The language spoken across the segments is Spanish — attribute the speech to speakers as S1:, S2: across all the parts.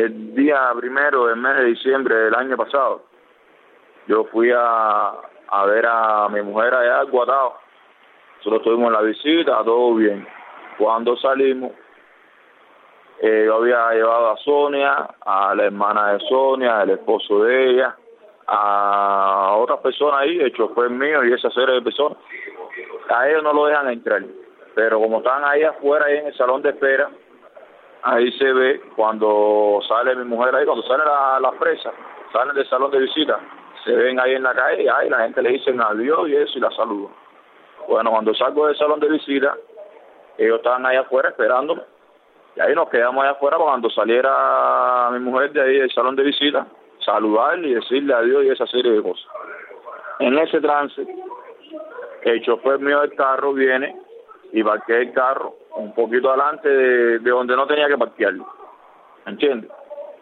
S1: el día 1 del mes de diciembre del año pasado, yo fui a ver a mi mujer allá al Guatao. Nosotros tuvimos la visita, todo bien. Cuando salimos, yo había llevado a Sonia, a la hermana de Sonia, al esposo de ella, a otras personas ahí, el chofer mío y esa serie de personas. A ellos no lo dejan entrar, pero como están ahí afuera, ahí en el salón de espera, ahí se ve cuando sale mi mujer ahí, cuando sale la presa, salen del salón de visita, se ven ahí en la calle, y ahí la gente le dice adiós y eso y la saludan. Bueno, cuando salgo del salón de visita, ellos estaban ahí afuera esperándome. Y ahí nos quedamos allá afuera cuando saliera mi mujer de ahí del salón de visita, saludarle y decirle adiós y esa serie de cosas. En ese trance, el chofer mío del carro viene y parquea el carro un poquito adelante de donde no tenía que parquearlo. ¿Entiendes?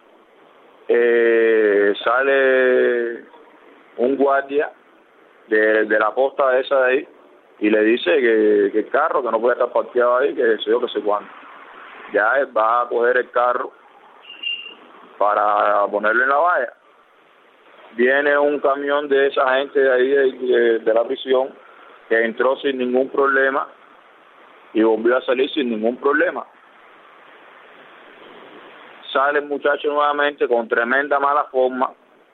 S1: Sale un guardia de la posta esa de ahí y le dice que el carro, que no puede estar parqueado ahí, que sé yo, que sé cuándo. Ya él va a coger el carro para ponerlo en la valla. Viene un camión de esa gente de ahí de la prisión que entró sin ningún problema y volvió a salir sin ningún problema. Sale el muchacho nuevamente con tremenda mala forma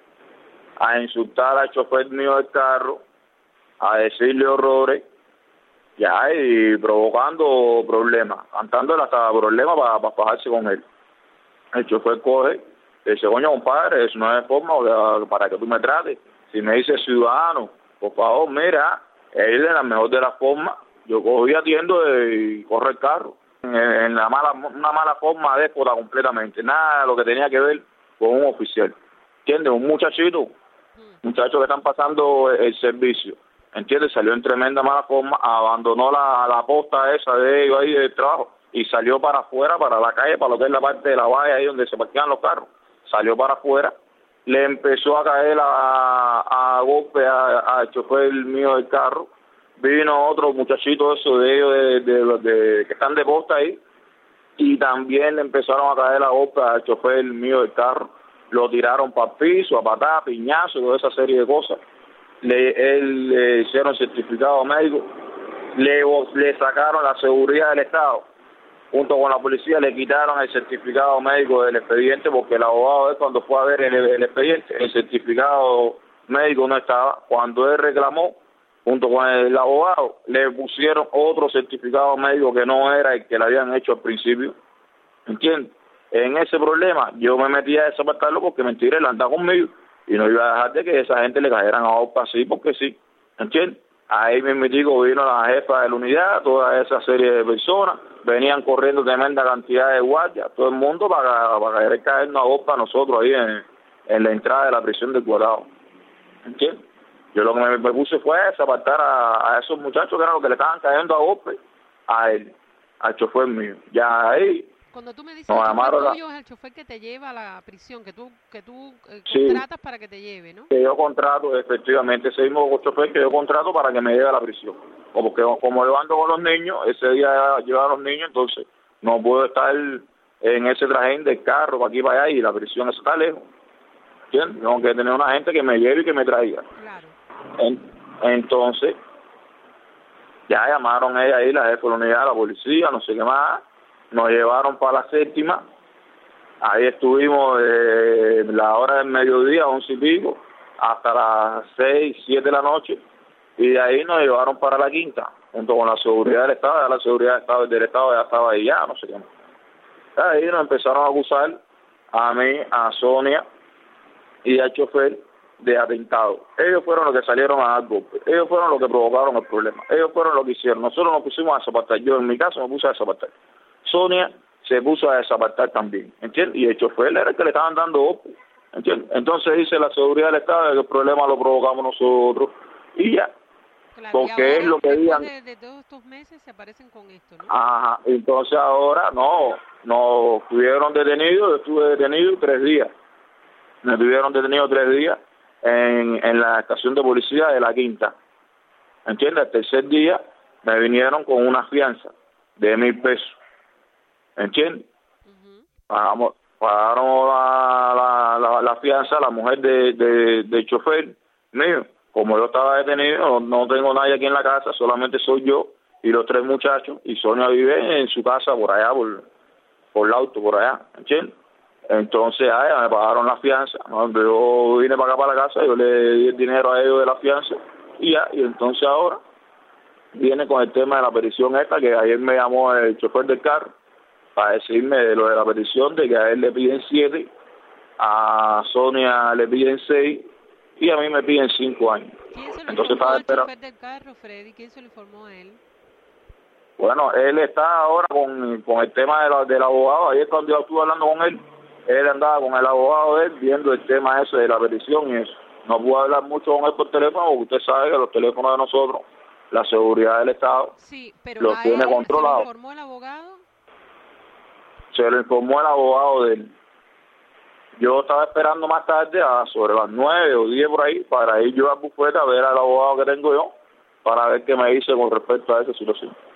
S1: a insultar al chofer mío del carro, a decirle horrores, ya, y provocando problemas, cantándole hasta problemas para fajarse con él. El chofer coge, le dice, coño, compadre, eso no es forma para que tú me trates. Si me dices ciudadano, por favor, mira, él de la mejor de las formas, yo cojo y atiendo y corro el carro. En una mala forma déspota completamente, nada de lo que tenía que ver con un oficial. ¿Entiendes? Un muchacho que están pasando el servicio. ¿Entiendes? Salió en tremenda mala forma, abandonó la posta esa de ellos ahí del trabajo y salió para afuera, para la calle, para lo que es la parte de la valla ahí donde se parquean los carros. Salió para afuera, le empezó a caer a golpe al chofer mío del carro. Vino otro muchachito eso de ellos que están de posta ahí y también le empezaron a caer a golpe al chofer mío del carro. Lo tiraron para el piso, a patada, piñazo, toda esa serie de cosas. Le hicieron certificado médico, le sacaron la seguridad del Estado, junto con la policía le quitaron el certificado médico del expediente, porque el abogado cuando fue a ver el expediente, el certificado médico no estaba. Cuando él reclamó, junto con el abogado, le pusieron otro certificado médico que no era el que le habían hecho al principio. ¿Entiendes? En ese problema yo me metí a desapartarlo porque mentira, él anda conmigo y no iba a dejar de que esa gente le cayeran a OPA así porque sí. ¿Entiendes? Ahí mismo vino la jefa de la unidad, toda esa serie de personas, venían corriendo tremenda cantidad de guardias, todo el mundo para querer caernos a OPA nosotros ahí en la entrada de la prisión del Guatao. ¿Entiendes? Yo lo que me puse fue desapartar a esos muchachos que eran los que le estaban cayendo a golpe a él, al chofer mío. Ya ahí.
S2: Cuando tú me dices el chofer tuyo es el chofer que te lleva a la prisión, que tú contratas para que te lleve, ¿no?
S1: Que yo contrato, efectivamente, ese mismo chofer que yo contrato para que me lleve a la prisión. Como yo ando con los niños, ese día lleva a los niños, entonces no puedo estar en ese trajín del carro para aquí y para allá y la prisión está lejos. ¿Entiendes? Tengo que tener una gente que me lleve y que me traiga.
S2: Claro.
S1: Entonces, ya llamaron ella ahí, la jefa de la unidad, la policía, no sé qué más. Nos llevaron para la 7ª, ahí estuvimos de la hora del mediodía, 11 y pico, hasta las 6, 7 de la noche, y de ahí nos llevaron para la 5ª, junto con la seguridad del Estado. Ya la seguridad del Estado ya estaba ahí, ya no sé qué más. Ahí nos empezaron a acusar a mí, a Sonia y al chofer de atentado. Ellos fueron los que salieron a dar golpe, ellos fueron los que provocaron el problema, ellos fueron los que hicieron. Nosotros nos pusimos a desapartar, yo en mi caso me puse a desapartar. Sonia se puso a desapartar también, ¿entiendes? Y el chofer era el que le estaban dando golpe, ¿entiendes? Entonces dice la seguridad del Estado que el problema lo provocamos nosotros y ya.
S2: Claro,
S1: porque es lo que digan.
S2: De todos estos meses se aparecen con esto, ¿no?
S1: Ajá, entonces ahora no estuvieron detenidos, yo estuve detenido 3 días. Me tuvieron detenido 3 días en la estación de policía de la 5ª. ¿Entiendes? El 3er día me vinieron con una fianza de $1,000. ¿Entiendes? Pagaron la fianza a la mujer del chofer mío. Como yo estaba detenido, no tengo nadie aquí en la casa, solamente soy yo y los 3 muchachos, y Sonia vive en su casa por allá, por el auto, por allá, ¿entiendes? Entonces me pagaron la fianza. Cuando yo vine para acá, para la casa, yo le di el dinero a ellos de la fianza y entonces ahora viene con el tema de la petición esta, que ayer me llamó el chofer del carro para decirme de lo de la petición, de que a él le piden 7, a Sonia le piden 6 y a mí me piden 5 años.
S2: ¿Quién se lo informó al chofer del carro, Freddy? ¿Quién se lo informó a él?
S1: Bueno, él está ahora con el tema del abogado. Ayer cuando yo estuve hablando con él andaba con el abogado de él viendo el tema ese de la petición y eso. No pude hablar mucho con él por teléfono porque usted sabe que los teléfonos de nosotros, la seguridad del Estado,
S2: sí, pero
S1: los tiene controlados.
S2: ¿Se lo informó el abogado?
S1: Se lo informó el abogado de él. Yo estaba esperando más tarde, sobre las 9 o 10 por ahí, para ir yo al bufete a ver al abogado que tengo yo, para ver qué me dice con respecto a esa situación.